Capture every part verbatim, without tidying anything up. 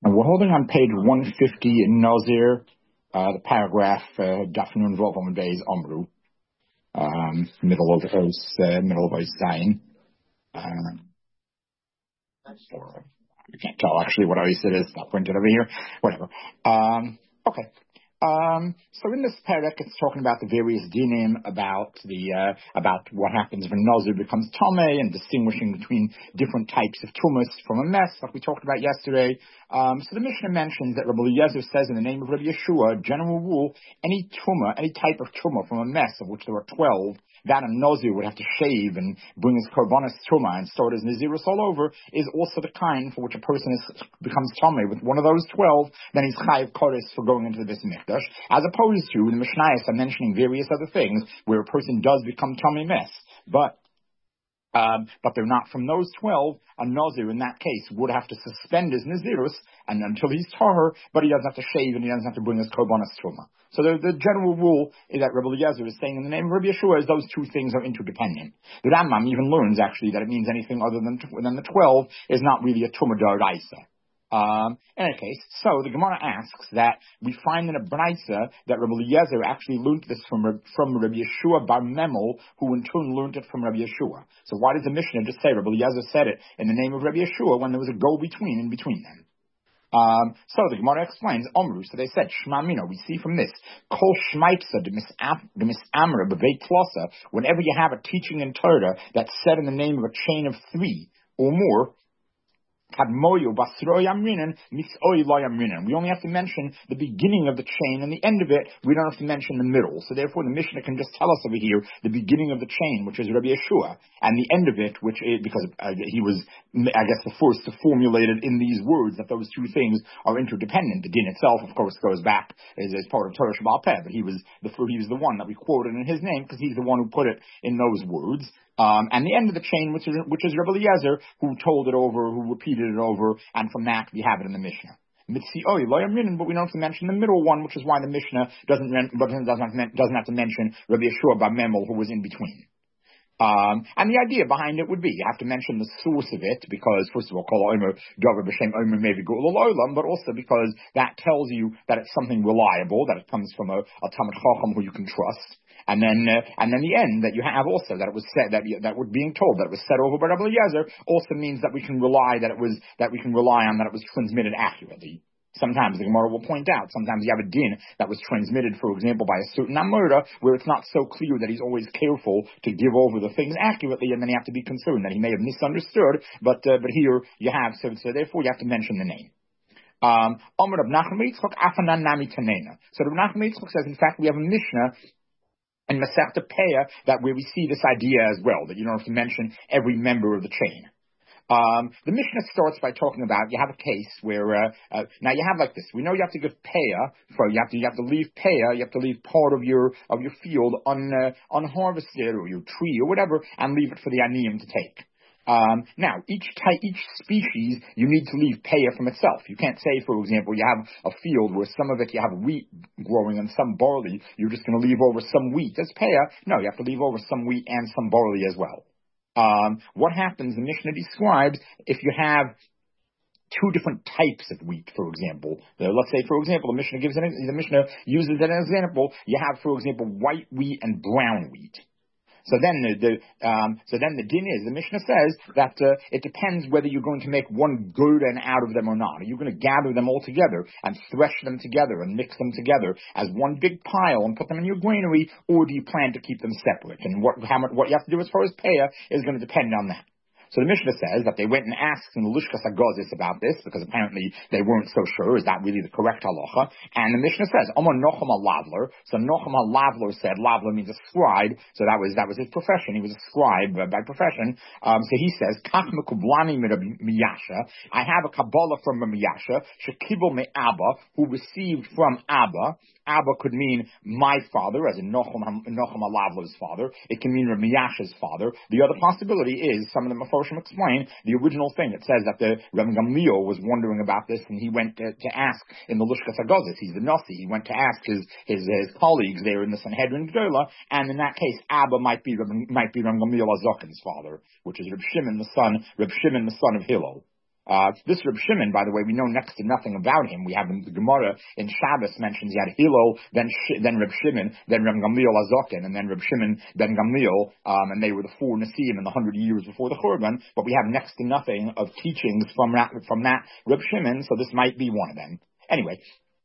And we're holding on page one fifty in Nazir, uh, the paragraph, uh, Dafnun Vovam Beis Omru, um, middle of Os, uh, middle of Os Zayin. Um, or, I can't tell actually what Os it is, it's not printed over here, whatever. Um, okay. Um, so in this parak, it's talking about the various dinim about the uh, about what happens when Nazir becomes Tomei and distinguishing between different types of tumas from a mess, like we talked about yesterday. Um, so the Mishnah mentions that Rabbi Eliezer says in the name of Rabbi Yeshua, general rule, any tumah, any type of tumah from a mess, of which there are twelve, that a Nazir would have to shave and bring his korbanos tumah and start his nazirus all over, is also the kind for which a person is, becomes Tomei with one of those twelve, then he's chayiv koris for going into this mikdash, as opposed to the Mishnayos are mentioning various other things where a person does become Tomei mess, but Um, but they're not from those twelve. A Nazir in that case would have to suspend his Nazirus and until he's tahor, but he doesn't have to shave and he doesn't have to bring his korbanos tumah. So the, the general rule is that Rabbi Eliezer is saying in the name of Rabbi Yeshua is those two things are interdependent. The Rambam even learns actually that it means anything other than than the twelve is not really a tumah d'oraisa. Um, in any case, so the Gemara asks that we find in a Braisa that Rabbi Eliezer actually learned this from, from Rabbi Yeshua bar Memel, who in turn learned it from Rabbi Yeshua. So why does the Mishnah just say Rabbi Eliezer said it in the name of Rabbi Yeshua when there was a go-between in between them? Um, so the Gemara explains, Omru, so they said, Shma Mino, we see from this, Kol Shmaitza, the Misamra, Bebeit Tlosa, whenever you have a teaching in Torah that's said in the name of a chain of three or more, we only have to mention the beginning of the chain and the end of it. We don't have to mention the middle. So therefore, the Mishnah can just tell us over here the beginning of the chain, which is Rabbi Yeshua, and the end of it, which is, because uh, he was, I guess, the first to formulate it in these words that those two things are interdependent. The din itself, of course, goes back as, as part of Torah Sheba'al Peh, but he was the he was the one that we quoted in his name because he's the one who put it in those words. Um, and the end of the chain, which is, which is Rabbi Eliezer, who told it over, who repeated it over, and from that we have it in the Mishnah. Mitzioi lo yamrinin, but we don't have to mention the middle one, which is why the Mishnah doesn't doesn't doesn't, doesn't have to mention Rabbi Yeshua bar Memel, who was in between. Um, and the idea behind it would be, you have to mention the source of it, because first of all, Kol Omer Dover B'Shem Omer maybe Gul Olam, but also because that tells you that it's something reliable, that it comes from a, a Talmid Chacham who you can trust. And then, uh, and then the end that you have also that it was said that that we're being told that it was said over by Rabbi Eliezer also means that we can rely that it was that we can rely on that it was transmitted accurately. Sometimes the Gemara will point out. Sometimes you have a din that was transmitted, for example, by a certain Amora, where it's not so clear that he's always careful to give over the things accurately, and then you have to be concerned that he may have misunderstood. But uh, but here you have so, so therefore you have to mention the name. Um, Omer Rav Nachman Yitzchak Afanan Nami Tanena. So Rav Nachman Yitzchak says, in fact, we have a Mishnah and Masechta Peah that where we see this idea as well, that you don't have to mention every member of the chain. Um, the Mishnah starts by talking about you have a case where uh, uh, now you have like this. We know you have to give Peah for you have to you have to leave Peah, you have to leave part of your of your field un uh, unharvested or your tree or whatever, and leave it for the aniyim to take. Um, now, each type, each species, you need to leave Peah from itself. You can't say, for example, you have a field where some of it you have wheat growing and some barley. You're just going to leave over some wheat as Peah. No, you have to leave over some wheat and some barley as well. Um, what happens, the Mishnah describes, if you have two different types of wheat, for example. Uh, let's say, for example, the Mishnah gives an, the Mishnah uses an example. You have, for example, white wheat and brown wheat. So then the, the um, so then the din is, the Mishnah says that uh, it depends whether you're going to make one gurden out of them or not. Are you going to gather them all together and thresh them together and mix them together as one big pile and put them in your granary, or do you plan to keep them separate? And what how much, what you have to do as far as Peah is going to depend on that. So the Mishnah says that they went and asked in the Lishkas HaGozis about this, because apparently they weren't so sure, is that really the correct halacha? And the Mishnah says, Omar Nochem HaLavler. So Nochem HaLavler said, Lavler means a scribe, so that was that was his profession. He was a scribe uh, by profession. Um, so he says, Kach Mekublani Miyasha. I have a Kabbalah from Miyasha, Shekibel Me Abba, who received from Abba. Abba could mean my father, as in Nochem HaLavler's father. It can mean Miyasha's father. The other possibility is, some of the Mefarshim explain, the original thing. It says that the Rabbi Gamliel was wondering about this, and he went to, to ask in the Lishkas HaGozis. He's the Nasi. He went to ask his, his his colleagues there in the Sanhedrin Gedola, and in that case, Abba might be might be Rabbi Gamliel Azokin's father, which is Reb Shimon the son Reb Shimon the son of Hillel. Uh, this Reb Shimon, by the way, we know next to nothing about him. We have the Gemara in Shabbos mentions he had Hillel, then Sh- then Reb Shimon, then Reb Gamliel Azokin, and then Reb Shimon, then Gamliel, um, and they were the four Nasiim in the hundred years before the Churban. But we have next to nothing of teachings from that from that Reb Shimon, so this might be one of them. Anyway.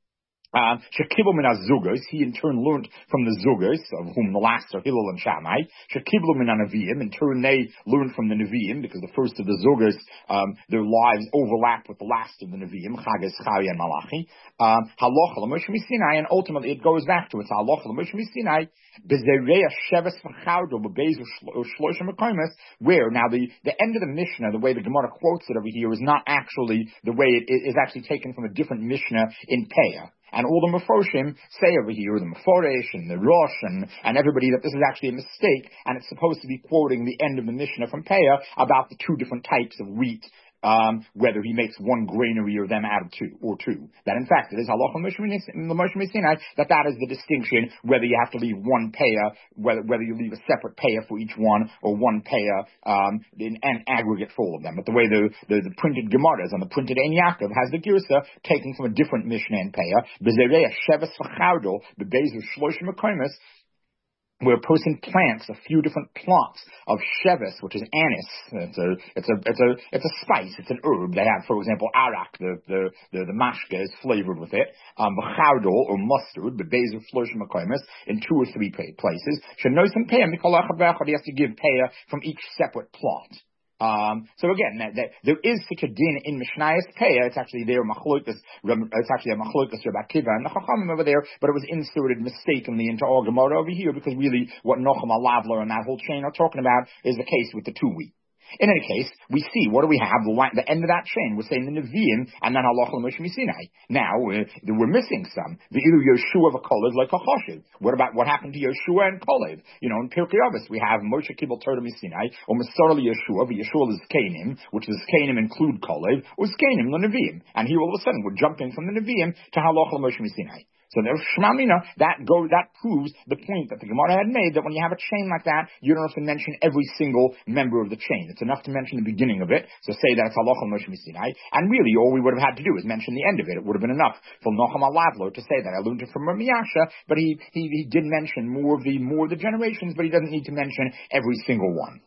Um, Shekibel min ha-Zugos, he in turn learned from the Zugos, of whom the last are Hillel and Shammai. Shekibel min ha-Neviim, in turn they learned from the Neviim, because the first of the Zugos, um, their lives overlap with the last of the Neviim, Chagas, Chavi, and Malachi. Um, Halacha l'Moshe Sinai, and ultimately it goes back to it. Halacha l'Moshe Sinai, Bezereya Sheves v'Chardo, Bebezu Shloshim Mekoimes, where now the, the end of the Mishnah, the way the Gemara quotes it over here, is not actually the way it is actually taken from a different Mishnah in Peah. And all the Mephoshim say over here, the Mephoresh and the Rosh and, and everybody, that this is actually a mistake, and it's supposed to be quoting the end of the Mishnah from Peah about the two different types of wheat, um, whether he makes one granary or them out of two, or two. That in fact, it is Halacha Moshe Sinai, that that is the distinction, whether you have to leave one Peah, whether, whether you leave a separate Peah for each one, or one Peah, um, in an aggregate for all of them. But the way the, the, the printed Gemaras and the printed Ein Yaakov has the Girsa taken from a different Mishnah in Peah, Bezereya Sheves v'Chardo, Bebezu Shloshim Mekoimes, where a person plants a few different plots of sheves, which is anise. It's a, it's a, it's a, it's a spice. It's an herb. They have, for example, arak, the, the, the, the mashke is flavored with it. Um, b'chardo, or mustard, bebezu shloshim mekoimes, in two or three places. Shenosim payah mikol echad v'echad, he has to give payah from each separate plot. Um, so again, that, that, there is such a din in Mishnayos Peah. It's actually there, machlokas, it's actually a machlokas Rabbi Akiva and the Chachamim over there, but it was inserted mistakenly into our Gemara over here, because really what Nochem Alavler and that whole chain are talking about is the case with the two wheat. In any case, we see, what do we have? The, the end of that chain, we're saying the Nevi'im, and then Halacha l'Moshe Sinai. Now, we're, we're missing some. The either Yeshua v'Kolev like a Choshev. What about what happened to Yeshua and Kolev? You know, in Pirkei Avos, we have Moshe Kibel Torah Sinai, or Masar Yeshua, v'Yeshua is Zkenim, which is Zkenim include Kolev, or Zkenim the Nevi'im. And here all of a sudden, we're jumping from the Nevi'im to Halacha l'Moshe Sinai. So there's Shmamina, that go, that proves the point that the Gemara had made, that when you have a chain like that, you don't have to mention every single member of the chain. It's enough to mention the beginning of it, so say that it's Halacha Moshe Sinai, and really all we would have had to do is mention the end of it. It would have been enough for Nochem Alavlo to say that. I learned it from Ramiyasha, but he, he, he did mention more of the, more of the generations, but he doesn't need to mention every single one.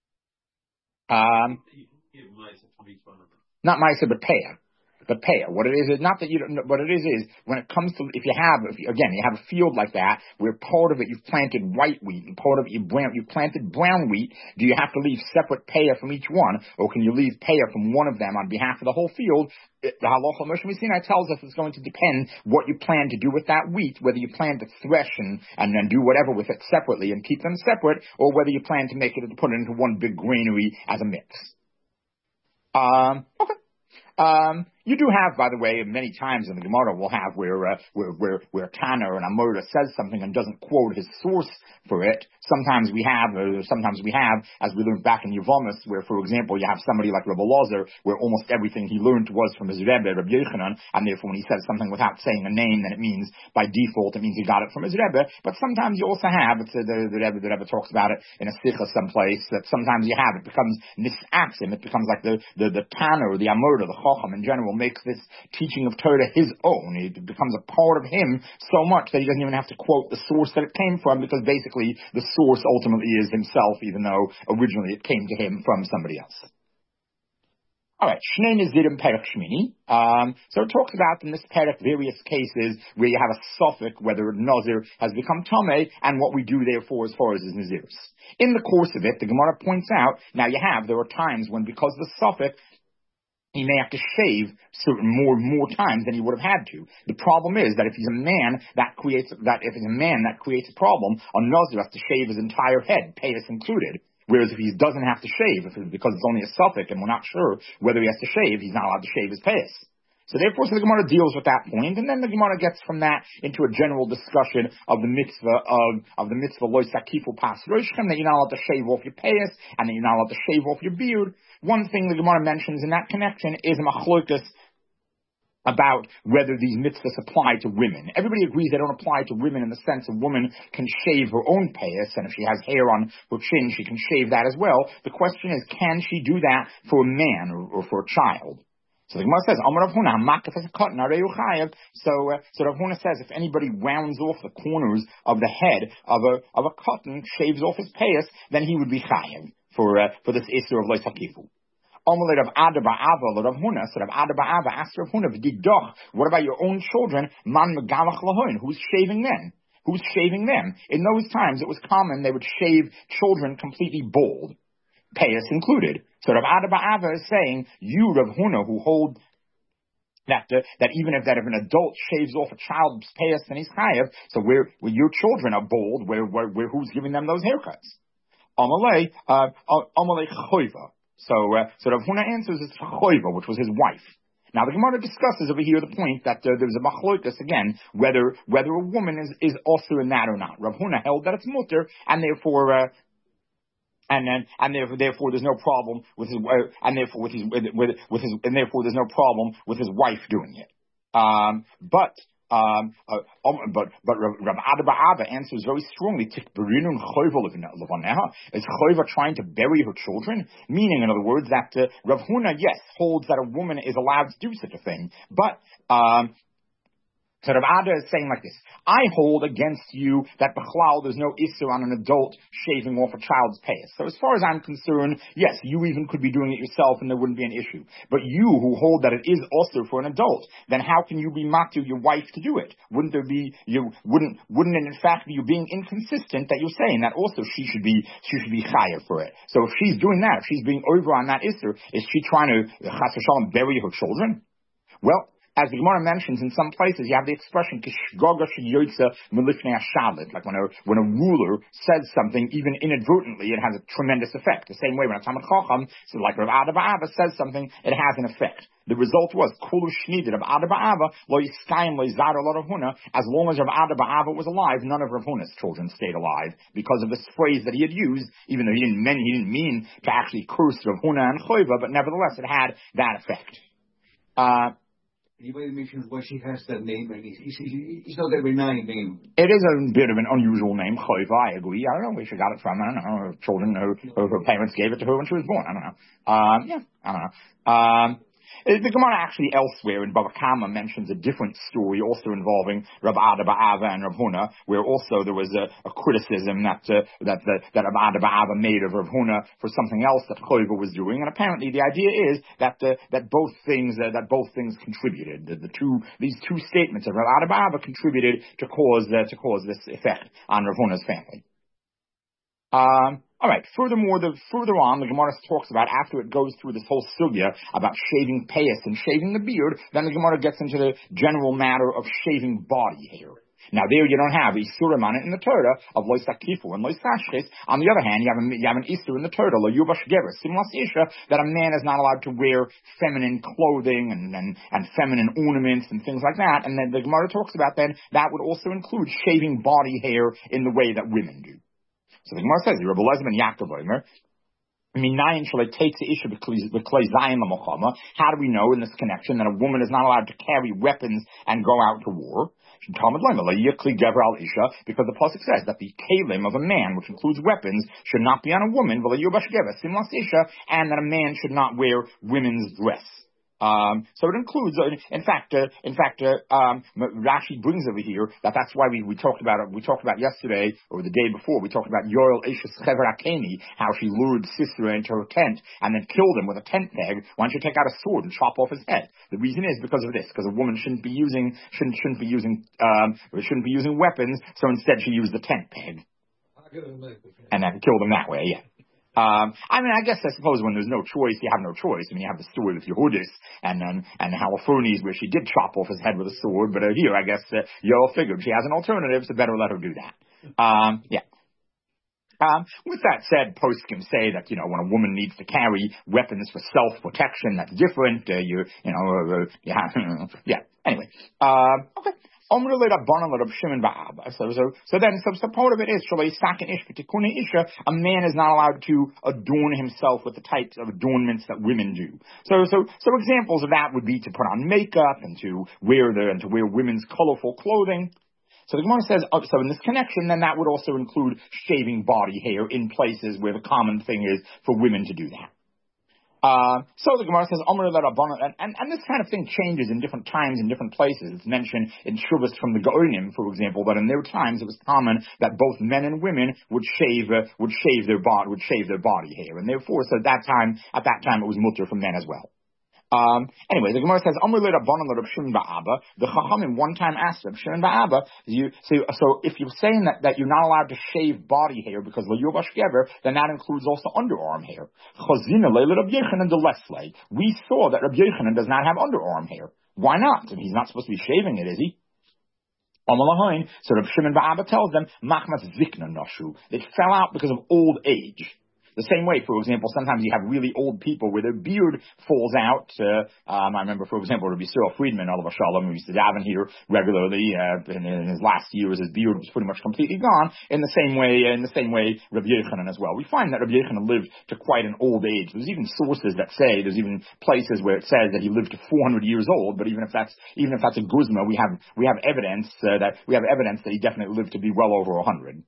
Um, not Maisa, but Peah. But Peah, what it is is not that you don't know, what it is is when it comes to, if you have, if you, again, you have a field like that where part of it you've planted white wheat and part of it you brown, you planted brown wheat, do you have to leave separate Peah from each one, or can you leave Peah from one of them on behalf of the whole field? The Halacha Moshe Sinai tells us it's going to depend what you plan to do with that wheat, whether you plan to thresh and, and then do whatever with it separately and keep them separate, or whether you plan to make it, to put it into one big granary as a mix. Um, okay. Um, you do have, by the way, many times in the Gemara we'll have where, uh, where, where, where Tana or an Amora says something and doesn't quote his source for it. Sometimes we have, or sometimes we have, as we learned back in Yevomis, where, for example, you have somebody like Rebbe Lozer, where almost everything he learned was from his Rebbe, Rebbe Yochanan, and therefore when he says something without saying a name, then it means, by default, it means he got it from his Rebbe. But sometimes you also have, it's, uh, the, the Rebbe, the Rebbe talks about it in a Sicha someplace, that sometimes you have, it becomes Nis'atzim, it becomes like the, the, the Tana or the Amora, the Chacham in general, makes this teaching of Torah his own. It becomes a part of him so much that he doesn't even have to quote the source that it came from, because basically the source ultimately is himself, even though originally it came to him from somebody else. Alright, Shnei Nazirim Perek Shmini. Um, so it talks about in this Perek various cases where you have a suffix, whether a Nazir has become Tomei, and what we do therefore as far as his Nazirs. In the course of it, the Gemara points out, now you have, there are times when because of the suffix, he may have to shave certain more more times than he would have had to. The problem is that if he's a man, that creates that if he's a man, that creates a problem. A Nazir has to shave his entire head, payas included. Whereas if he doesn't have to shave, if it, because it's only a suffix and we're not sure whether he has to shave, he's not allowed to shave his payas. So therefore, so the Gemara deals with that point, and then the Gemara gets from that into a general discussion of the mitzvah of, of the mitzvah lo sakifu pas roshchem, that you're not allowed to shave off your payas, and that you're not allowed to shave off your beard. One thing the Gemara mentions in that connection is machlokas about whether these mitzvahs apply to women. Everybody agrees they don't apply to women in the sense a woman can shave her own payas, and if she has hair on her chin, she can shave that as well. The question is, can she do that for a man or, or for a child? So the Gemara says, Amar Rav Huna, Hamakaf as a cotton, Areyu Chayav. So, uh, so Rav Huna says, if anybody rounds off the corners of the head of a of a cotton, shaves off his payas, then he would be Chayav for uh, for this issue of Lois Hakifu. Amalei Rav Ada Ba'ava, Rav Huna, so Rav Ada Ba'ava asked Rav Huna, V'digdoch, what about your own children? Man Megalach Lahoin, who's shaving them? Who's shaving them? In those times, it was common they would shave children completely bald, payas included. So Rav Ada Ba'ava is saying, you, Rav Huna, who hold that uh, that even if that if an adult shaves off a child's payas, then he's chayav. So where, where your children are bald, where, where, where who's giving them those haircuts? Amalei, uh, Amalei Choiva. So, uh, so Rav Huna answers it's Choiva, which was his wife. Now the Gemara discusses over here the point that uh, there's a machlokas again whether whether a woman is is also in that or not. Rav Huna held that it's mutter, and therefore. Uh, And then, and therefore, therefore, there's no problem with his, uh, and therefore, with his, with, with, with his, and therefore, there's no problem with his wife doing it. Um, but, um, uh, um, but, but Rav Ada Ba'ava answers very strongly. Is Choiva trying to bury her children? Meaning, in other words, that uh, Rav Huna, yes, holds that a woman is allowed to do such a thing, but. Um, So Rav Ada is saying like this, I hold against you that b'chlal there's no issur on an adult shaving off a child's payas. So as far as I'm concerned, yes, you even could be doing it yourself and there wouldn't be an issue. But you who hold that it is also for an adult, then how can you be matu your wife to do it? Wouldn't there be, you wouldn't, wouldn't it in fact be you being inconsistent that you're saying that also she should be, she should be chayav for it? So if she's doing that, if she's being over on that issur, is she trying to chas v'shalom bury her children? Well, as the Gemara mentions, in some places you have the expression "kishgoga sheyoytza milifnei hashalit," like when a when a ruler says something, even inadvertently, it has a tremendous effect. The same way when a Talmid Chacham, so like Rav Ada Ba'ava says something, it has an effect. The result was kulu shnidid of Ada Ba'ava lo yiskayim lo yizar lo Rav Huna. As long as Rav Ada Ba'ava was alive, none of Rav Huna's children stayed alive because of this phrase that he had used. Even though he didn't mean he didn't mean to actually curse Rav Huna and Choiva, but nevertheless it had that effect. Uh, Anybody mentions why she has that name, and it's, it's, it's not a benign name. It is a bit of an unusual name, Choiva, I agree. I don't know where she got it from. I don't know. Her children, her, her, her parents gave it to her when she was born. I don't know. Um, yeah, I don't know. Um, the Gemara actually elsewhere in Bava Kama mentions a different story also involving Rav Ada Ba'ava and Rav Huna, where also there was a, a criticism that, uh, that, that, that Rav Ada Ba'ava made of Rav Huna for something else that Choiva was doing. And apparently the idea is that, uh, that both things, uh, that both things contributed. The, the two, these two statements of Rav Ada Ba'ava contributed to cause, uh, to cause this effect on Rav Huna's family. Um, All right. Furthermore, the further on, the Gemara talks about after it goes through this whole sugya about shaving payas and shaving the beard. Then the Gemara gets into the general matter of shaving body hair. Now there you don't have isurim on it in the Torah of lois akifu and lois tashchis. On the other hand, you have, a, you have an isur in the Torah lo yubash gever simlas isha that a man is not allowed to wear feminine clothing and, and and feminine ornaments and things like that. And then the Gemara talks about then that would also include shaving body hair in the way that women do. So the Gemara says, Rabbi Elazar ben Yaakov Omer, how do we know in this connection that a woman is not allowed to carry weapons and go out to war? Because the pasuk says that the kalim of a man, which includes weapons, should not be on a woman, and that a man should not wear women's dress. Um, so it includes, uh, in fact, uh, in fact, uh, um, Rashi brings over here that that's why we, we talked about it. We talked about yesterday or the day before. We talked about Yorel Eishes Chever Akeni, how she lured Sisera into her tent and then killed him with a tent peg. Why don't you take out a sword and chop off his head? The reason is because of this, because a woman shouldn't be using shouldn't shouldn't be using um, shouldn't be using weapons. So instead, she used the tent peg and then killed him that way. Yeah. Um, I mean, I guess I suppose when there's no choice, you have no choice. I mean, you have the story with Yehudis and and and Holofernes where she did chop off his head with a sword. But uh, here, I guess uh, Yoel figured she has an alternative, so better let her do that. Um, yeah. Um, with that said, poskim say that, you know, when a woman needs to carry weapons for self-protection, that's different. Uh, you, you know, uh, yeah, yeah. Anyway, um, okay. So, so, so then, so, so part of it is, a man is not allowed to adorn himself with the types of adornments that women do. So, so, so examples of that would be to put on makeup and to wear the, and to wear women's colorful clothing. So the Gemara says, oh, so in this connection, then that would also include shaving body hair in places where the common thing is for women to do that. Uh, so the Gemara says, Omer le Rabbanan, and, and, and this kind of thing changes in different times, in different places. It's mentioned in Shuvas from the Gaonim, for example, that in their times it was common that both men and women would shave, uh, would shave their body, would shave their body hair. And therefore, so at that time, at that time it was mutter for men as well. Um, anyway, the Gemara says, Amr le Rabbanan le Reb Shimon Ba'aba. The Chachamim one time asked Reb Shimon Ba'aba, you, so, so if you're saying that, that you're not allowed to shave body hair because le Yovash Gever, then that includes also underarm hair. Chazina le Reb Yochanan de Leslie. We saw that Reb Yochanan does not have underarm hair. Why not? He's not supposed to be shaving it, is he? Amalahain, so Reb Shimon Ba'aba tells them, Machmas Zikna Nashu. It fell out because of old age. The same way, for example, sometimes you have really old people where their beard falls out. Uh, um, I remember, for example, Rabbi Cyril Friedman, Olav Shalom, who used to daven here regularly. Uh, in, in his last years, his beard was pretty much completely gone. In the same way, in the same way, Rabbi Yochanan as well. We find that Rabbi Yochanan lived to quite an old age. There's even sources that say, there's even places where it says that he lived to four hundred years old. But even if that's even if that's a guzma, we have we have evidence uh, that we have evidence that he definitely lived to be well over a hundred.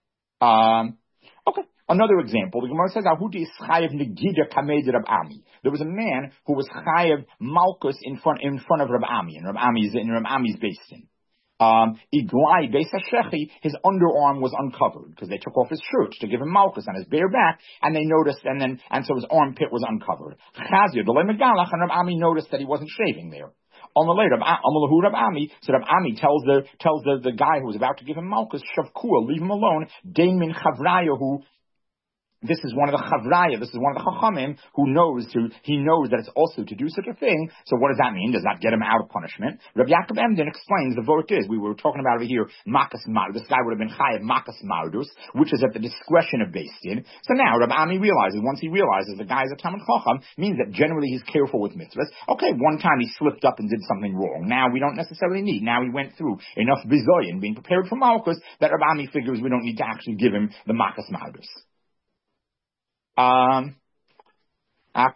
Um, okay. Another example, the Gemara says, Ahuti is chayev negida kamed Rab Ami. There was a man who was chayev malchus in front in front of Rab Ami, and Rab Ami's in Rab Ami's basin. Um, Iglai beis hashechi, his underarm was uncovered because they took off his shirt to give him malchus on his bare back, and they noticed, and then and so his armpit was uncovered. Chazir delay megalach, and Rab Ami noticed that he wasn't shaving there. On the later, Amalahu Rab Ami, so Rab Ami tells the tells the, the guy who was about to give him malchus, Shavkua, leave him alone. Dein min chavrayahu. This is one of the chavraya, this is one of the chachamim who knows to, he knows that it's also to do such a thing. So what does that mean? Does that get him out of punishment? Rabbi Yaakov Emden explains the vort is, we were talking about over here, makas mardus, this guy would have been chayav makas mardus, which is at the discretion of Beis Din. So now Rabbi Ami realizes, once he realizes the guy is a Talmid Chacham, means that generally he's careful with mitzvahs. Okay, one time he slipped up and did something wrong. Now we don't necessarily need, now he went through enough bizoyin, being prepared for malchus, that Rabbi Ami figures we don't need to actually give him the makas mardus. Um, uh,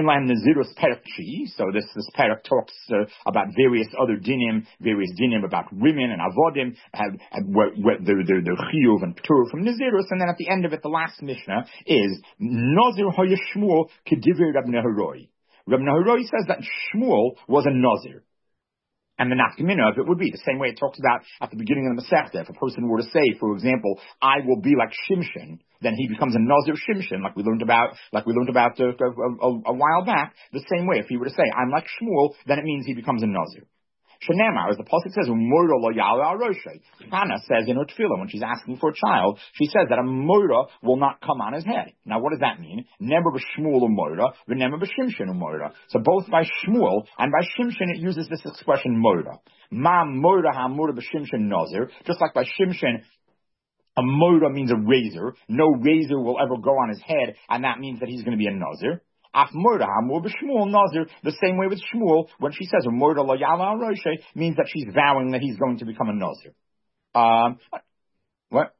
so this, this parak talks uh, about various other dinim, various dinim about women and avodim, have, have what, what the, the, the chiyuv and ptur from Nazirus, and then at the end of it, the last Mishnah is, Nazir hoya Shmuel kediver Rab Nehoroi. Rab Nehoroi says that Shmuel was a Nazir. And the nafkamina of it would be the same way it talks about at the beginning of the Masechta. If a person were to say, for example, I will be like Shimshon, then he becomes a Nazir Shimshon, like we learned about, like we learned about uh, a, a, a while back. The same way, if he were to say, I'm like Shmuel, then it means he becomes a Nazir. Shenamar, as the pasuk says, Moira lo yala aroshe. Hannah says in her tefillah when she's asking for a child, she says that a moira will not come on his head. Now, what does that mean? Never b'shmuel u'moira, v'never b'shimshon u'moira. So both by Shmuel and by Shimshon, it uses this expression moira. Ma moira ha moira b'shimshon nazir. Just like by Shimshon, a moira means a razor. No razor will ever go on his head, and that means that he's going to be a nazir. Af moira hamur b'shmuel nazir. The same way with Shmuel, when she says moira lo yala aroshe, means that she's vowing that he's going to become a nazir. Um, what?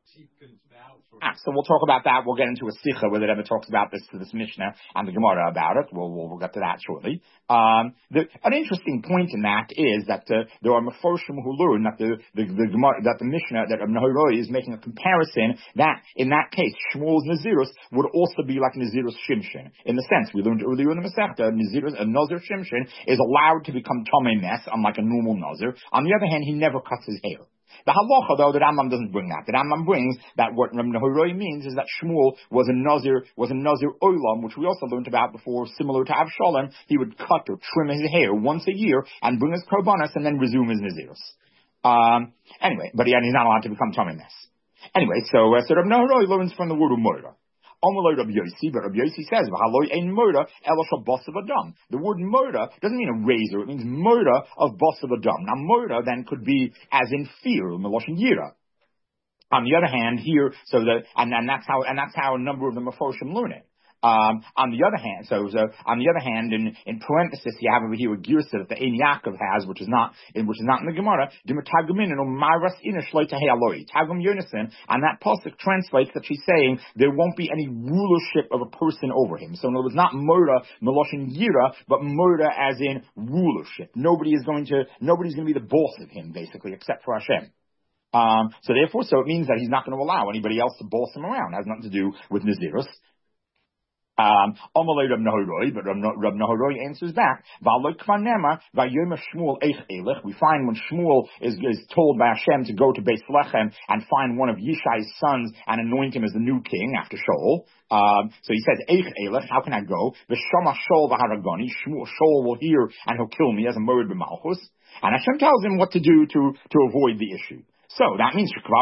Ah, so we'll talk about that. We'll get into a sikha where it ever talks about this, this Mishnah and the Gemara about it. We'll, we'll, we'll get to that shortly. Um, the, an interesting point in that is that uh, there are Meforshim who learn that the, the, the Gemara, that the Mishnah, that Nehoroi is making a comparison that in that case, Shmuel's Nazirus would also be like Nazirus Shimshon. In the sense, we learned earlier in the Masechta, Nazirus, a Nazir Shimshon is allowed to become Tomei Mes, unlike a normal Nazir. On the other hand, he never cuts his hair. The halacha, though, the Rambam doesn't bring that. The Rambam brings that what Reb Nehoroi means is that Shmuel was a Nazir, was a Nazir Olam, which we also learned about before, similar to Avshalom. He would cut or trim his hair once a year and bring his korbanos and then resume his Nazirus. Um, anyway, but he, he's not allowed to become Tomei Mes. Anyway, so, uh, so Reb Nehoroi learns from the word Umoira. Amaloi Rabbi Yossi, but Rabbi Yossi says, "V'haloi ein moira elosh habosav adam." The word moira doesn't mean a razor; it means moira of bosav adam. Now, moira then could be as in fear, meloshin yira. On the other hand, here, so that and, and that's how and that's how a number of the Meforshim learn it. Um, on the other hand, so, so on the other hand, in, in parenthesis, you have over here a girsa that the Ein Yaakov has, which is not, which is not in the Gemara. Targum Yonason, and that pasuk translates that she's saying there won't be any rulership of a person over him. So in other words, not murder, meloshin yira, but murder as in rulership. Nobody is going to, nobody's going to be the boss of him, basically, except for Hashem. Um, so therefore, so it means that he's not going to allow anybody else to boss him around. It has nothing to do with Nazirus. Um, Amalei Rab Nahoroi, but Rab Nahoroi answers back. We find when Shmuel is, is told by Hashem to go to Beis Lechem and find one of Yishai's sons and anoint him as the new king after Shaul. Um, so he says, Eich Elech, how can I go? V'shama Shaul v'haragoni, Shaul will hear and he'll kill me as a murdered b'malchus. And Hashem tells him what to do to, to avoid the issue. So that means so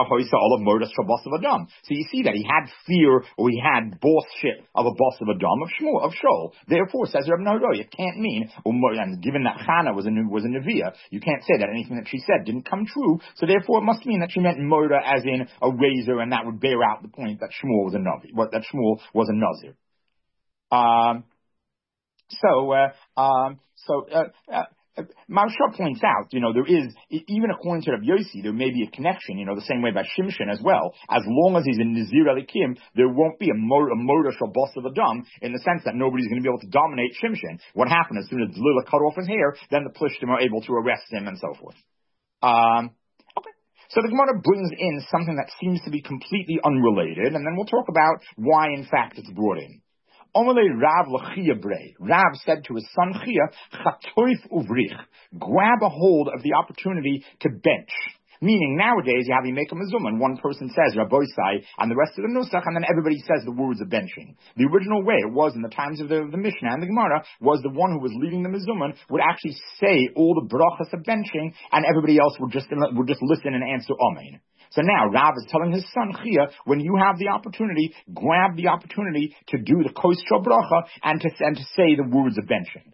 you see that he had fear, or he had bossship of a boss of Adam of Shmuel of Shaul. Therefore, says Reb Nahoroi, it can't mean, and given that Chana was a was a Neviah, you can't say that anything that she said didn't come true. So therefore, it must mean that she meant murder as in a razor, and that would bear out the point that Shmuel was a Navi, that Shmuel was a Nazir. Um. So, uh, um. So. Uh, uh, Maharsha points out, you know, there is, even according to Rav Yossi, there may be a connection, you know, the same way by Shimshon as well. As long as he's in Nazir Elikim, there won't be a murder, a murder Shabbos of Adam, in the sense that nobody's going to be able to dominate Shimshon. What happened as soon as Delilah cut off his hair, then the Plishtim are able to arrest him and so forth. Um, okay. So the Gemara brings in something that seems to be completely unrelated, and then we'll talk about why, in fact, it's brought in. Rav said to his son Chia, Chatoif uvrich, grab a hold of the opportunity to bench. Meaning nowadays you have you make a mezuzah, one person says Rabbosai, and the rest of the nusach, and then everybody says the words of benching. The original way it was in the times of the, the Mishnah and the Gemara was the one who was leading the mezuzah would actually say all the brachas of benching, and everybody else would just would just listen and answer amen. So now Rav is telling his son Chia, when you have the opportunity, grab the opportunity to do the kosher bracha and to and to say the words of benching.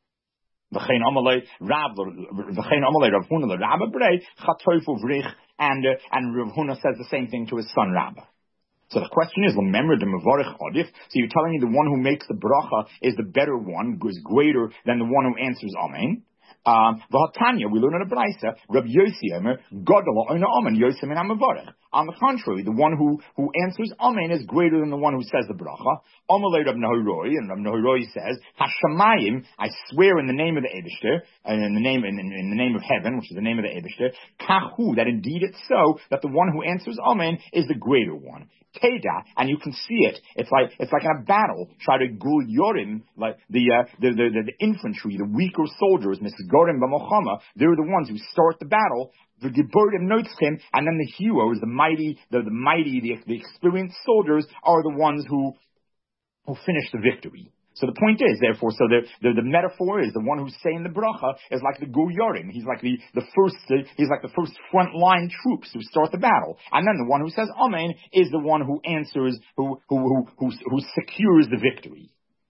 V'chein amalei Rav v'chein amalei Rav Huna l'Rabba brei chatoif uvrich, and uh, and Rav Huna says the same thing to his son Rabba. So the question is, remember the mevarich adif. So you're telling me the one who makes the bracha is the better one, is greater than the one who answers amen. Um, V'hatanya, we learn in a Braisa, Rabbi Yossi Omer, Gadol Oina Amen, Yosem in Amavarech. On the contrary, the one who, who answers Amen is greater than the one who says the bracha. Amalei Rab Nahoroi, and Rab Nahoroi says, Hashamayim, I swear in the name of the Eibishter, and in the name, in, in the name of heaven, which is the name of the Eibishter, Kahu, that indeed it's so, that the one who answers Amen is the greater one. Teda, and you can see it. It's like it's like in a battle. Try to gul yorim, like the, uh, the, the the the infantry, the weaker soldiers, misgorim b'mochama. They're the ones who start the battle. The Geburdim notes him, and then the heroes, the mighty, the, the mighty, the, the experienced soldiers are the ones who who finish the victory. So the point is, therefore, so the, the, the metaphor is the one who's saying the bracha is like the Gur Yorim. He's like the, the first, he's like the first front line troops who start the battle. And then the one who says Amen is the one who answers, who, who, who, who, who secures the victory.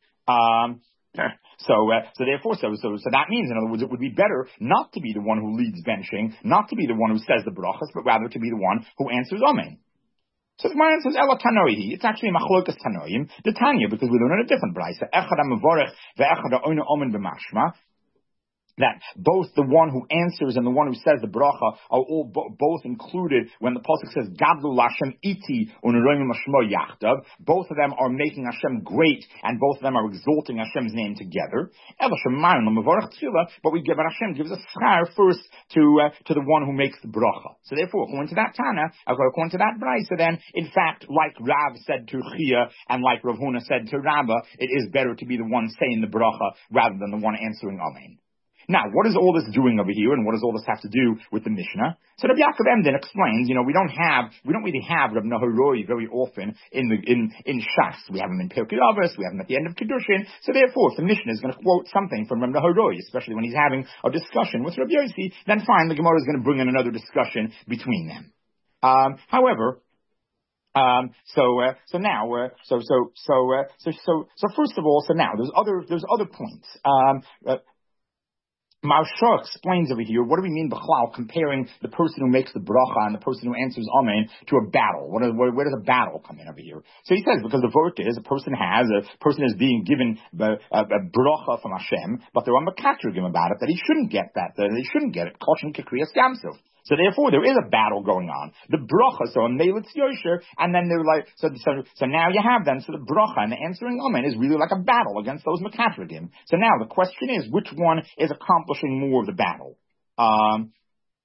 Um, so, uh, so therefore, so, so, so that means, in other words, it would be better not to be the one who leads benching, not to be the one who says the brachas, but rather to be the one who answers Amen. So the Gemara says, Ela Tanoihi, it's actually a machlokas Tanoim, the Tanya, because we learn in a different brayso, Echad HaMavorech ve'echad ha'oina omen b'mashma, that both the one who answers and the one who says the bracha are all bo- both included when the pasuk says Gadlu Lashem Iti Uneroim Mashmo Yachdav. Both of them are making Hashem great, and both of them are exalting Hashem's name together. But we give Hashem gives a schar first to uh, to the one who makes the bracha. So therefore, according to that Tana, according to that brayso, then in fact, like Rav said to Chia and like Rav Huna said to Rabba, it is better to be the one saying the bracha rather than the one answering Amen. Now, what is all this doing over here, and what does all this have to do with the Mishnah? So Rabbi Yaakov Emden explains, you know, we don't have, we don't really have Rabbi Nahoroi very often in the in in Shas. We have him in Pirkei Avos, we have him at the end of Kedushin. So therefore, if the Mishnah is going to quote something from Rabbi Nahoroi, especially when he's having a discussion with Rabbi Yossi, then fine, the Gemara is going to bring in another discussion between them. Um, however. Um, so, uh, so now, uh, so, so, so, uh, so, so, so, first of all, so now, there's other, there's other points. Um, uh, Maharsha explains over here, what do we mean b'chlal, comparing the person who makes the bracha and the person who answers amen to a battle? What is, where, where does a battle come in over here? So he says, because the vort is, a person has, a person is being given a, a, a bracha from Hashem, but they're on mekatrigim about it, that he shouldn't get that, that he shouldn't get it, koshin kikriyas gamsov. So therefore, there is a battle going on. The bracha, so a melitz yosher, and then they're like, so, so, so now you have them, so the bracha and the answering amen is really like a battle against those mekatrigim. So now the question is, which one is accomplishing more of the battle? Um,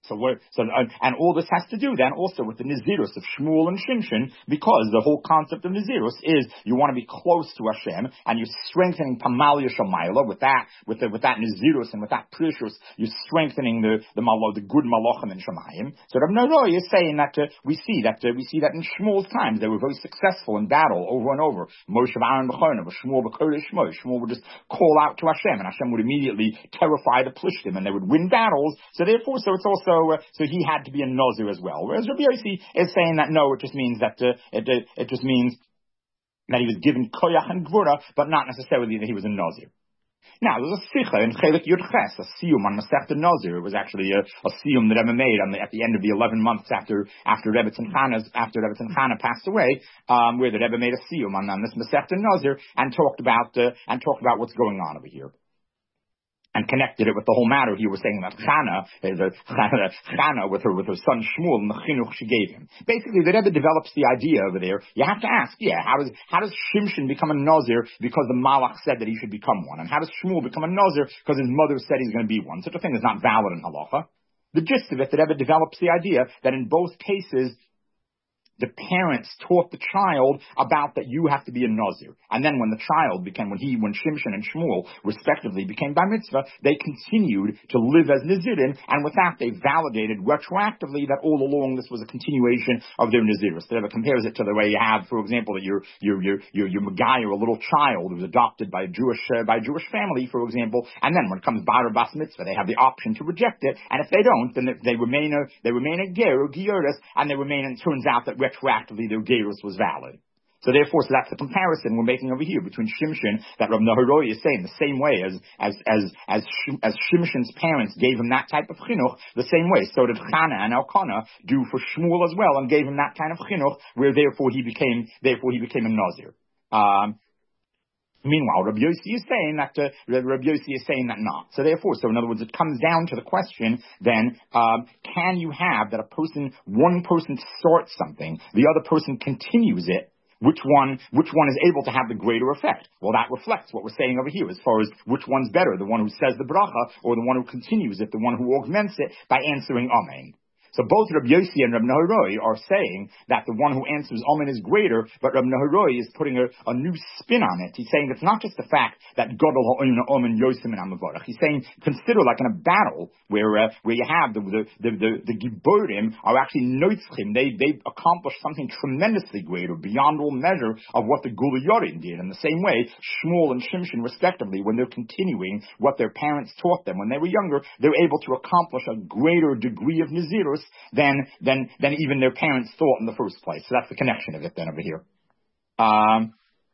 So, we're, so uh, and all this has to do then also with the Nazirus of Shmuel and Shimshon, because the whole concept of Nazirus is you want to be close to Hashem, and you're strengthening Pamalia Shamayla with that, with the, with that Nazirus and with that Precious, you're strengthening the the malo, the good Malachim and Shemayim. So Rav Neroi is saying that uh, we see that uh, we see that in Shmuel's times they were very successful in battle over and over. Moshe Aaron B'Chorna, Shmuel B'Kodesh Shmuel. Shmuel would just call out to Hashem, and Hashem would immediately terrify the Plishtim, and they would win battles. So therefore, so it's also So, uh, so he had to be a Nazir as well. Whereas Rabbi Yossi is saying that no, it just means that uh, it, uh, it just means that he was given koyach and gvura, but not necessarily that he was a Nazir. Now, there was a sicha in Chelik Yud Ches, a siyum on Masechta Nazir. It was actually a, a siyum that Rebbe made on the, at the end of the eleven months after after Rebbe Tzimchana's after Rebbe Tzimchana passed away, um, where the Rebbe made a siyum on, on this Masechta Nazir and talked about uh, and talked about what's going on over here. And connected it with the whole matter. He was saying that Chana, the Chana with her with her son Shmuel and the chinuch she gave him. Basically, the Rebbe develops the idea over there. You have to ask, yeah, how does how does Shimshon become a Nazir because the Malach said that he should become one, and how does Shmuel become a Nazir because his mother said he's going to be one? Such a thing is not valid in halacha. The gist of it, the Rebbe develops the idea that in both cases, the parents taught the child about that you have to be a Nazir. And then when the child became, when he, when Shimshon and Shmuel respectively became Bar Mitzvah, they continued to live as Nazirin, and with that they validated retroactively that all along this was a continuation of their Nazirus. The Rebbe compares it to the way you have, for example, that you're, you're, you're, you're, you're Megayer, a little child who's adopted by a Jewish, uh, by a Jewish family, for example, and then when it comes Bar or Bas Mitzvah, they have the option to reject it, and if they don't, then they, they remain a, they remain a Ger or Gioris, and they remain, and it turns out that retroactively their gerus was valid. So therefore, so that's the comparison we're making over here between Shimshon that Rav Nahoroi is saying the same way as as as as as Shimshon's parents gave him that type of chinuch, the same way so did Chana and Elkanah do for Shmuel as well and gave him that kind of chinuch, where therefore he became therefore he became a Nazir. Um, Meanwhile, Rabbi Yossi is saying that uh, Rabbi Yossi is saying that not. So therefore, so in other words, it comes down to the question: then, um, can you have that a person, one person starts something, the other person continues it? Which one, which one is able to have the greater effect? Well, that reflects what we're saying over here as far as which one's better, the one who says the bracha or the one who continues it, the one who augments it by answering Amen. So both Rabbi Yossi and Rabbi Nahoroi are saying that the one who answers Amen is greater, but Rabbi Nahoroi is putting a, a new spin on it. He's saying it's not just the fact that Gadol ha'omen Amen Yosim and Amavarach. He's saying consider like in a battle where uh, where you have the the the the, the Giborim are actually noitzchim. They they accomplish something tremendously greater beyond all measure of what the Gula Yorim did. In the same way, Shmuel and Shimshon respectively, when they're continuing what their parents taught them when they were younger, they're able to accomplish a greater degree of Nazirus than than than even their parents thought in the first place. So that's the connection of it then over here. Um,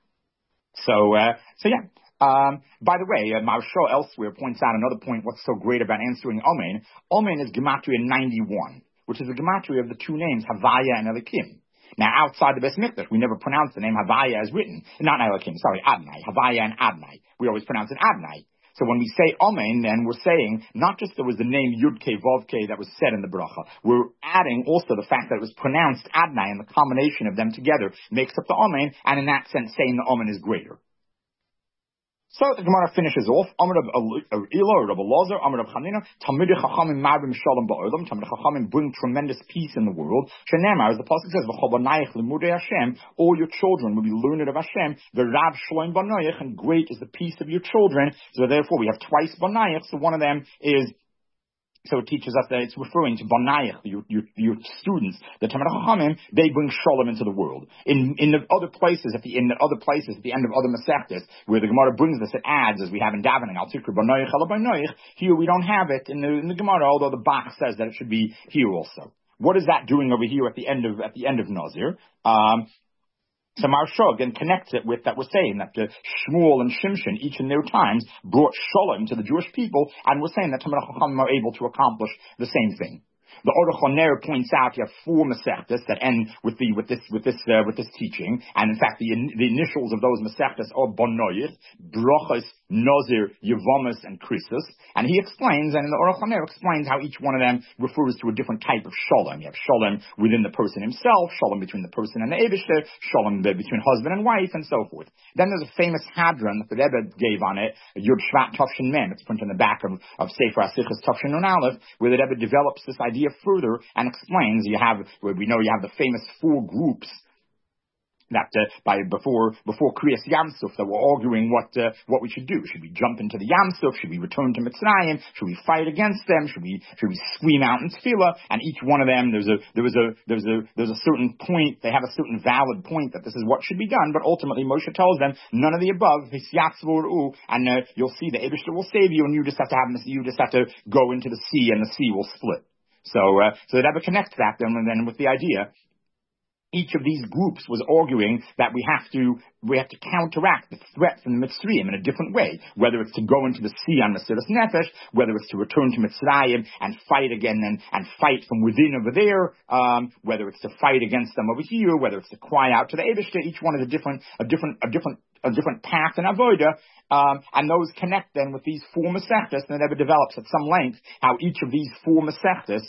so uh, so yeah. Um, by the way, uh, Maharsha elsewhere points out another point. What's so great about answering Amen? Amen is gematria ninety-one, which is the gematria of the two names Havaya and Elikim. Now, outside the Beis Mikdash, we never pronounce the name Havaya as written. Not Elikim, sorry, Adnai. Havaya and Adnai. We always pronounce it Adnai. So when we say Amen, then we're saying not just there was the name Yud-Kei Vav-Kei that was said in the bracha. We're adding also the fact that it was pronounced Adnai, and the combination of them together makes up the Amen, and in that sense saying the Amen is greater. So the Gemara finishes off. Amar of Elo, Rabbi Lazar, Amar of Chanina, Talmidei Chachamim Marbim Shalom Ba'olam. Talmidei Chachamim bring tremendous peace in the world. Shenemar, as the pasuk says, V'chol Banayich Limudei Hashem. All your children will be learned of Hashem. V'Rav Shalom Banayich, and great is the peace of your children. So therefore, we have twice Banayich. So one of them is. So it teaches us that it's referring to Banayich, your, your, your students, the Talmidei Chachamim, they bring Shalom into the world. In in the other places, at the in the other places, at the end of other Masechtas, where the Gemara brings this, it adds, as we have in Davening, Al Tikru Banayich Ala Banayich. Here we don't have it in the in the Gemara, although the Bach says that it should be here also. What is that doing over here at the end of at the end of Nazir? Um, So Maharsha again connects it with that we're saying that the Shmuel and Shimshon, each in their times, brought Shalom to the Jewish people, and we're saying that Talmidei Chachamim are able to accomplish the same thing. The Aruch HaNer points out you have four Masechtas that end with the with this with this uh, with this teaching, and in fact the in, the initials of those Masechtas are Bonoyich, Brochas, Nazir, Yevamis, and Krisus. And he explains, and the Aruch HaNer explains how each one of them refers to a different type of Shalom. You have Shalom within the person himself, Shalom between the person and the Eibishter, Shalom between husband and wife, and so forth. Then there's a famous Hadron that the Rebbe gave on it, Yud Shvat Tafshin Mem. It's printed in the back of, of Sefer HaSichos Tafshin Nun Aleph, where the Rebbe develops this idea idea further and explains, you have, we know you have the famous four groups that uh, by before before Kriyas Yamsuf that were arguing what uh, what we should do. Should we jump into the Yamsuf? Should we return to Mitzrayim? Should we fight against them? Should we should we scream out in tefillah? And each one of them, there's a there was a there's a there's a certain point. They have a certain valid point that this is what should be done. But ultimately, Moshe tells them none of the above. And uh, you'll see the Eibishter will save you, and you just have to have you just have to go into the sea, and the sea will split. So uh, so that would connect that then and then with the idea. Each of these groups was arguing that we have to we have to counteract the threat from the Mitzrayim in a different way, whether it's to go into the sea on Mesilas Nefesh, whether it's to return to Mitzrayim and fight again and, and fight from within over there, um, whether it's to fight against them over here, whether it's to cry out to the Eibishter. Each one is a different, a different, a different, a different path in Avodah, um, and those connect then with these four Masechtas, and it ever develops at some length how each of these four Masechtas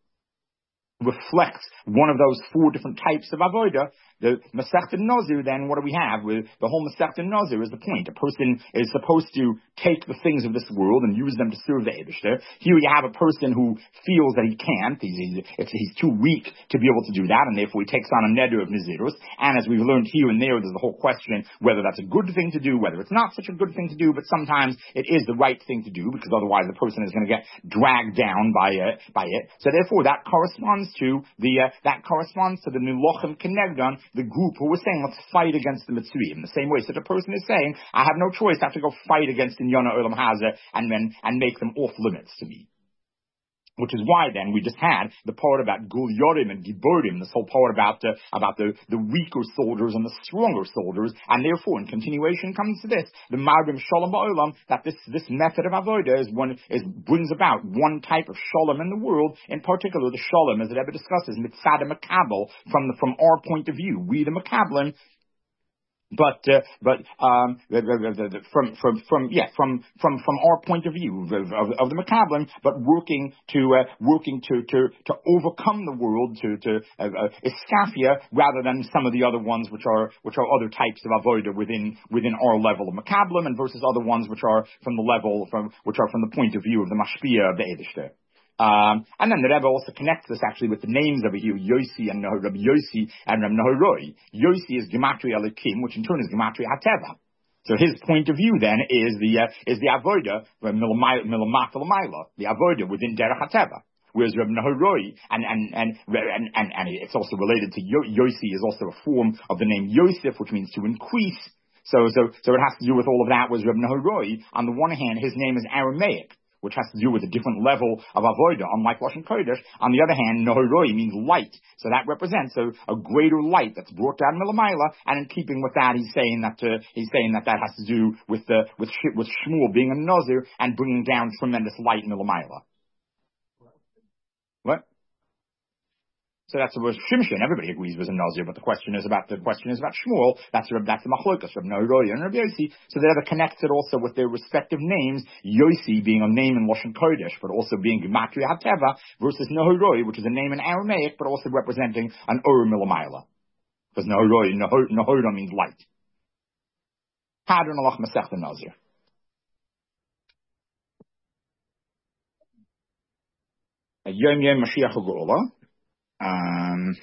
reflects one of those four different types of avodah. The Masechta Nazir, then, what do we have? With the whole Masechta Nazir is the point. A person is supposed to take the things of this world and use them to serve the Eibishter. Here you have a person who feels that he can't. He's, he's, he's too weak to be able to do that, and therefore he takes on a neder of Nazirus. And as we've learned here and there, there's the whole question whether that's a good thing to do, whether it's not such a good thing to do, but sometimes it is the right thing to do, because otherwise the person is going to get dragged down by it. By it. So therefore that corresponds to the, uh, that corresponds to the Nilochem Kenegdan, the group who was saying, let's fight against the Mitzrayim. In the same way, such a person is saying, I have no choice, I have to go fight against Inyana Olam Hazeh and then, and make them off limits to me. Which is why then we just had the part about Gul Yorim and Giborim, this whole part about uh, about the, the weaker soldiers and the stronger soldiers, and therefore in continuation comes to this, the Marbim Shalom Ba'olam, that this this method of avodah is one is brings about one type of shalom in the world, in particular the shalom, as it ever discusses, mitzad makabel, from the, from our point of view, we the makablim. But uh, but um, from from from yeah from from from our point of view of, of, of the Makablim, but working to uh, working to, to to overcome the world, to to uh, uh, Iskafia, rather than some of the other ones which are which are other types of avodah within within our level of Makablim, and versus other ones which are from the level from which are from the point of view of the Mashpia of the Eibishter. Um, and then the Rebbe also connects this actually with the names over here, Yossi and Rabbi Yossi and Rabbi Nahoroi. Yossi is Gematria Elikim, which in turn is Gematria Hateva. So his point of view then is the uh, is the avodah milamata l'mayla, the avodah within Derech Hateva. Whereas Rabbi Nahoroi, and and, and and and and it's also related to Yossi, is also a form of the name Yosef, which means to increase. So so so it has to do with all of that. Was Rabbi Nahoroi, on the one hand, his name is Aramaic, which has to do with a different level of avodah, unlike Lashon Kodesh. On the other hand, Nahoroi means light. So that represents a, a greater light that's brought down Milamayla, and in keeping with that, he's saying that, uh, he's saying that that has to do with, uh, with, with Shmuel being a Nazir and bringing down tremendous light Milamayla. What? So that's the word Shimshon. Everybody agrees was a Nazir, but the question is about the question is about Shmuel. That's that's the Machlokas, Rabbi Nahoroi and Rabbi Yossi. So they have connected also with their respective names. Yossi being a name in Lashon Kodesh, but also being Gematria Hateva, versus Nahoroi, which is a name in Aramaic, but also representing an Ur Milamayla. Because Nahoroi, Nahora means light. Hadron Alach Masechta Nazir. Yom Yom Mashiach HaGeula. Um,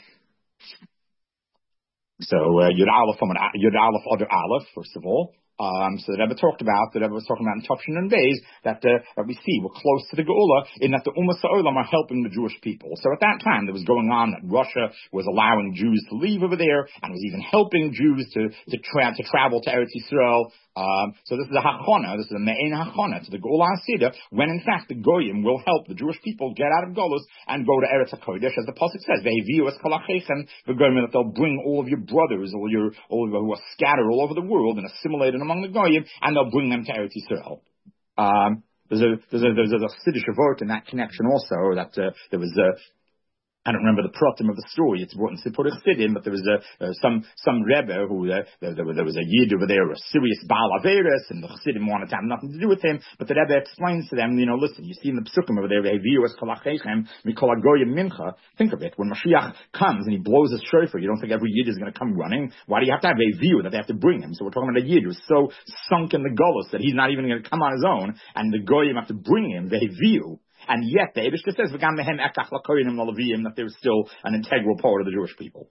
so, uh, Yud Aleph, Yud Aleph, Other Aleph, first of all. Um, so the Rebbe talked about, the Rebbe was talking about in Tufshin and Beis, that, uh, that we see we're close to the Geula, in that the Ummah Sa'olam are helping the Jewish people. So at that time, there was going on that Russia was allowing Jews to leave over there, and was even helping Jews to, to, tra- to travel to Eretz Yisrael. Um, so this is a hachona, this is a me'en hachona to the Geula Hasidah, when in fact the Goyim will help the Jewish people get out of Golus and go to Eretz HaKodesh, as the Pasuk says, Ve'heviu es kol achechem, the Goyim, that they'll bring all of your brothers, all your, all of you who are scattered all over the world and assimilated among the Goyim, and they'll bring them to Eretz Yisrael. Um, there's a, there's a, there's a, a Siddush Avot in that connection also, that, uh, there was a, I don't remember the pratim of the story. It's brought in Sipur Chassidim, but there was a, uh, some some rebbe who uh, there, there, there was a yid over there, a serious Baal Averis, and the Chassidim wanted to have nothing to do with him. But the rebbe explains to them, you know, listen, you see in the psukim over there, Ve'heviu es kol achechem mikol hagoyim mincha. Think of it, when Mashiach comes and he blows his shofar, you don't think every yid is going to come running. Why do you have to have a view that they have to bring him? So we're talking about a yid who's so sunk in the golus that he's not even going to come on his own, and the goyim have to bring him Ve'heviu. and yet the Eibishter says that they're still an integral part of the Jewish people.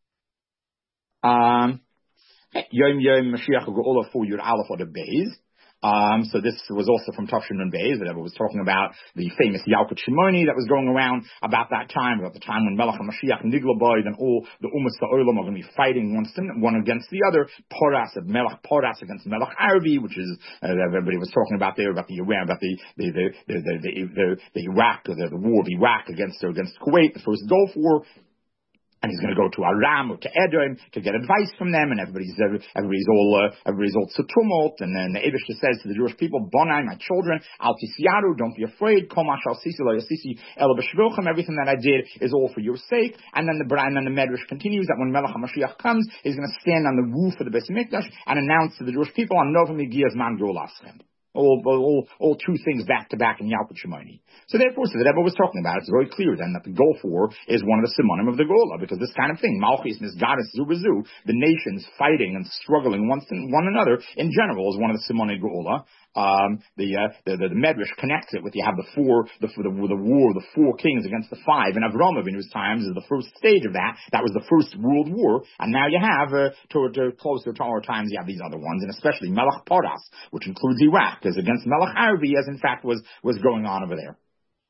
Um, Yom Yom Mashiach Geula for Yud Aleph or the Beis. Um, so this was also from Tafshin and Beis, that I was talking about the famous Yalkut Shimoni that was going around about that time, about the time when Melech and Mashiach Niglaboy, and all the Umas Ha'olam are going to be fighting one, one against the other. Poras, Melech Poras against Melech Arabi, which is, uh, everybody was talking about there, about the Iran, about the, the, the, the, the, the, the, the Iraq, the, the war of Iraq against, against Kuwait, the first Gulf War. And he's going to go to Aram or to Edom to get advice from them, and everybody's everybody's all uh, everybody's all to tumult. And then the Eibishter says to the Jewish people, "Bonai, my children, al tisyaru, don't be afraid. Kol mashal sisi lo yasisi ela b'shvilchem. Everything that I did is all for your sake." And then the and then the Medrash continues that when Melech HaMashiach comes, he's going to stand on the roof of the Beis Mikdash and announce to the Jewish people, "Anovim igiyaz man geulaschem." All, all, all two things back to back in Yalkut Shimoni. So therefore, so the Rebbe was talking about, it's very clear then that the Gulf War is one of the simonim of the Gola, because this kind of thing, Malchis, Nisgaris, Zubazu, the nations fighting and struggling one, one another in general is one of the simoni Gola. Um, the, uh, the, the, the Medrash connects it with, you have the four, the, the, the war, the four kings against the five, and Avram Avinu's times is the first stage of that. That was the first world war, and now you have, uh, to, to closer to our times, you have these other ones, and especially Melech Poras, which includes Iraq, is against Melech Arabi, as in fact was, was going on over there.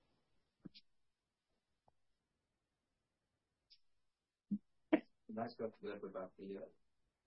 Nice to talk about the, uh,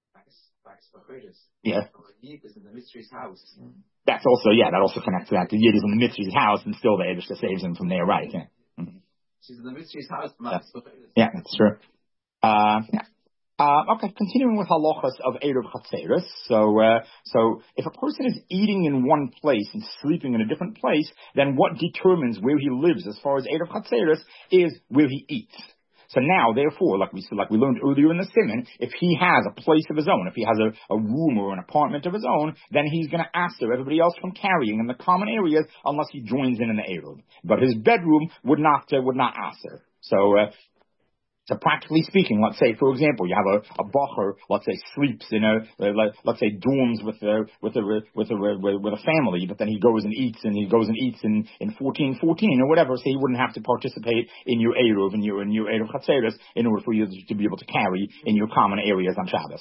Yeah. Yid is in the Mitzri's house. That's also, yeah, that also connects to that. The Yid is in the Mitzri's house, and still the Eibishter saves him from there, right? Yeah. Mm-hmm. She's in the Mitzri's house. Yeah. yeah, that's true. Uh, yeah. Uh, okay, continuing with halachas of Eruv Chatzeris. So, uh, so if a person is eating in one place and sleeping in a different place, then what determines where he lives as far as Eruv Chatzeris is where he eats. So now, therefore, like we like we learned earlier in the Siman, if he has a place of his own, if he has a, a room or an apartment of his own, then he's going to ask everybody else from carrying in the common areas unless he joins in in the Eruv. But his bedroom would not uh, would not ask. So. Uh, So practically speaking, let's say, for example, you have a, a bacher, let's say, sleeps in a, uh, let's say, dorms with a, with a, with a, with a family, but then he goes and eats, and he goes and eats in, in fourteen fourteen or whatever, so he wouldn't have to participate in your Eruv, in your, in your Eruv Chatzeris, in order for you to be able to carry in your common areas on Shabbos.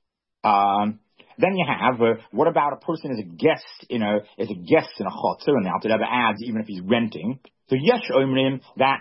Um, Then you have, uh, what about a person as a guest in a, as a guest in a Chatzor, and the Alter Rebbe adds, even if he's renting. So Yesh Omrim, that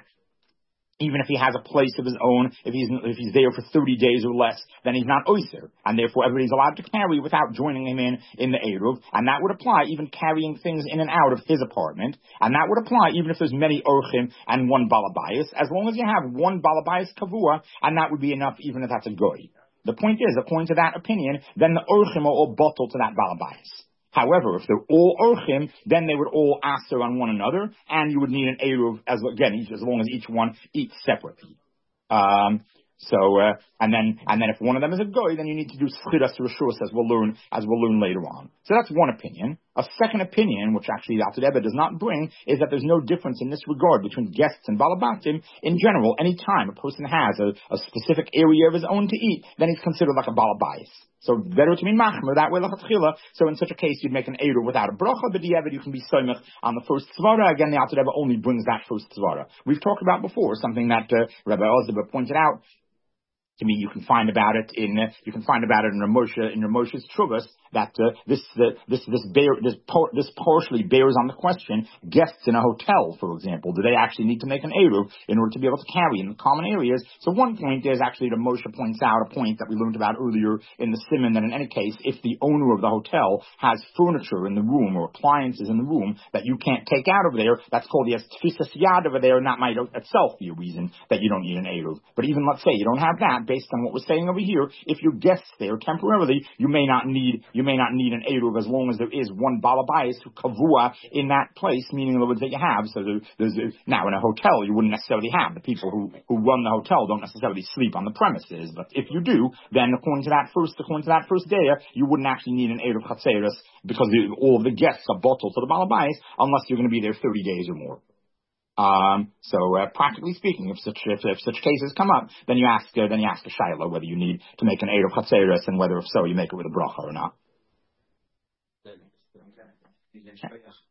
even if he has a place of his own, if he's if he's there for thirty days or less, then he's not Oyser, and therefore everybody's allowed to carry without joining him in in the Eruv, and that would apply even carrying things in and out of his apartment, and that would apply even if there's many Orchim and one Balabayas, as long as you have one Balabayas Kavua, and that would be enough even if that's a Goy. The point is, according to that opinion, then the Orchim are all bottled to that Balabayas. However, if they're all Orchim, then they would all aser on one another, and you would need an Eruv, as again, each, as long as each one eats separately. Um, so, uh, and then, and then if one of them is a goy, then you need to do schiras reshus, as we'll learn, as we'll learn later on. So that's one opinion. A second opinion, which actually the Alter Rebbe does not bring, is that there's no difference in this regard between guests and balabatim. In general, any time a person has a, a specific area of his own to eat, then he's considered like a balabayis. So better to be machmer that way lachatchila. So in such a case, you'd make an eruv without a bracha, but the evid you can be soymech on the first tzvara. Again, the Alter Rebbe only brings that first tzvara. We've talked about before something that uh, Rabbi Ozeba pointed out to me. You can find about it in uh, you can find about it in Ramosha in Ramosha's Truvas that uh, this uh, this this bear, this par- this partially bears on the question: guests in a hotel, for example, do they actually need to make an eruv in order to be able to carry in the common areas? So one point is actually that Moshe points out a point that we learned about earlier in the Siman, that in any case, if the owner of the hotel has furniture in the room or appliances in the room that you can't take out over there, that's called the tfisas yad over there, and that might itself be a reason that you don't need an eruv. But even let's say you don't have that, based on what we're saying over here, if you're guests there temporarily, you may not need you may not need an eruv as long as there is one balabayis who kavua in that place, meaning the words that you have. So there, there's now in a hotel you wouldn't necessarily have the people who who run the hotel don't necessarily sleep on the premises, but if you do, then according to that first according to that first day, you wouldn't actually need an eruv chatzeris because the, all of the guests are bottled to the balabayis unless you're going to be there thirty days or more. Um, so uh, practically speaking, if such if, if such cases come up, then you ask uh, then you ask a shayla whether you need to make an eruv chatzeris and whether if so you make it with a bracha or not.